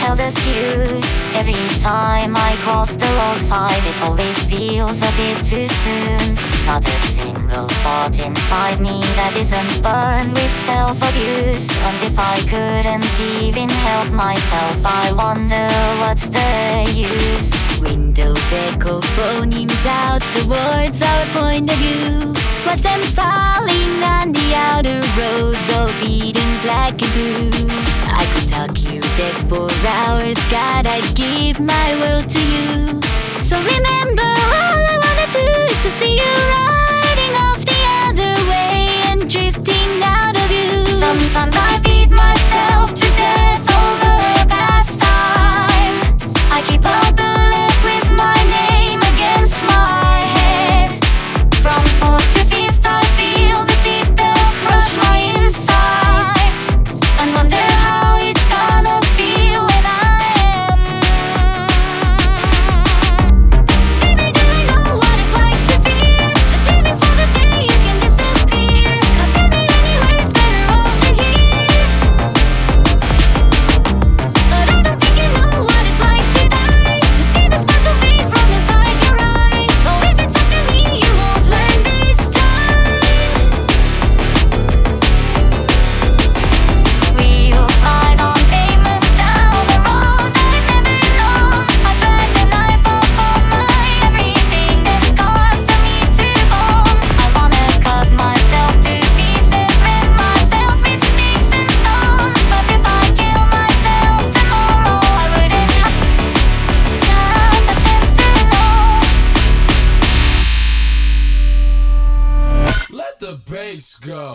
held as cute. Every time I cross the roadside, it always feels a bit too soon. Not a single thought inside me that isn't burned with self-abuse. And if I couldn't even help myself, I wonder what's the use. Windows echo phonemes out towards our point of view. Watch them falling on the outer roads, all beating black and blue. I could talk you dead for hours, God, I'd give my world to you. So remember, all I wanna do is to see you riding off the other way and drifting out of you. Sometimes I beat myself to death over past time. I keep a bullet with my name against my head. From fourth to fifth I feel the seatbelt crush my insides, and wonder how it's gonna feel when I am. Baby, do I know what it's like to fear? Just living for the day you can disappear. 'Cause living anywhere's better off than here. But I don't think you know what it's like to die, to see the sparkle fade from inside your eyes. So if it's up to me, you won't learn this time. Wheels slide on pavement down the road I've never known. I drag the knife up on my everything that got to me to bone. I wanna cut myself to pieces, rend myself with sticks and stones. But if I kill myself tomorrow, I wouldn't have the chance to know. Let the bass go.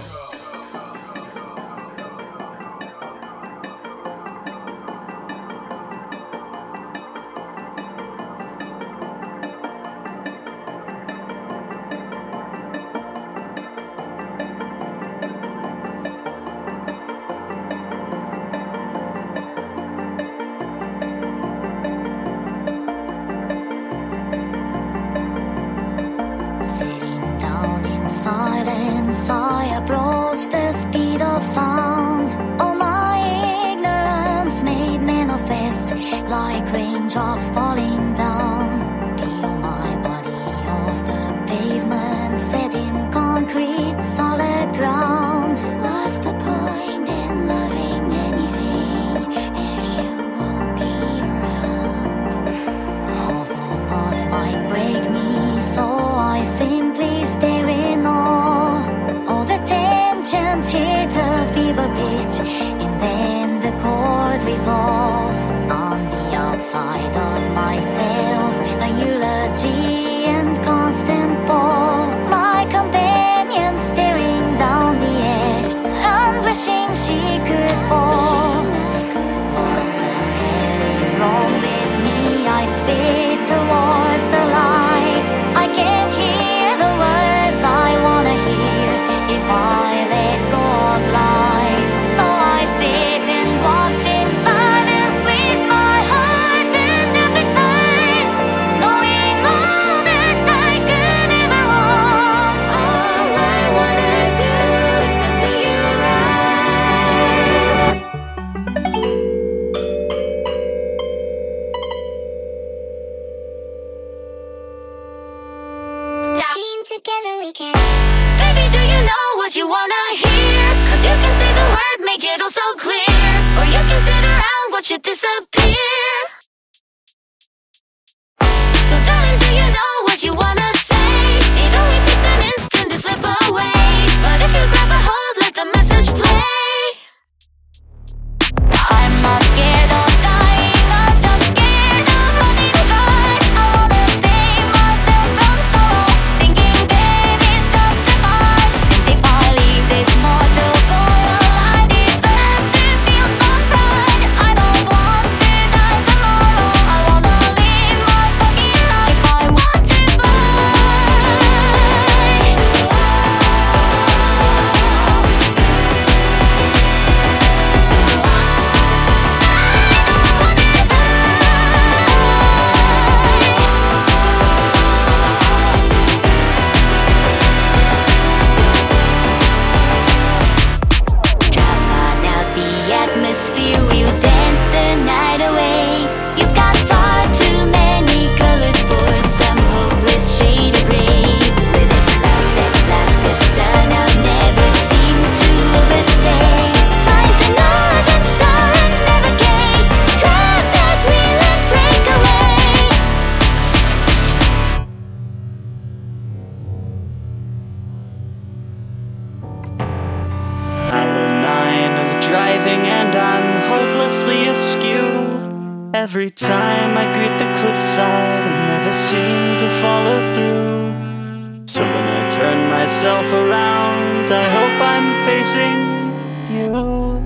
Sitting down in silence, I approach the speed of sound. All my ignorance made manifest like raindrops falling down. Peel my body off the pavement, set in concrete, solid ground. What's the point in loving anything if you won't be around? All the thoughts might break me, so I simply stare in awe. All the tensions hit a fever pitch, and then the chord resolves. On the outside of myself, Every time I greet the cliffside, I never seem to follow through. So when I turn myself around, I hope I'm facing you.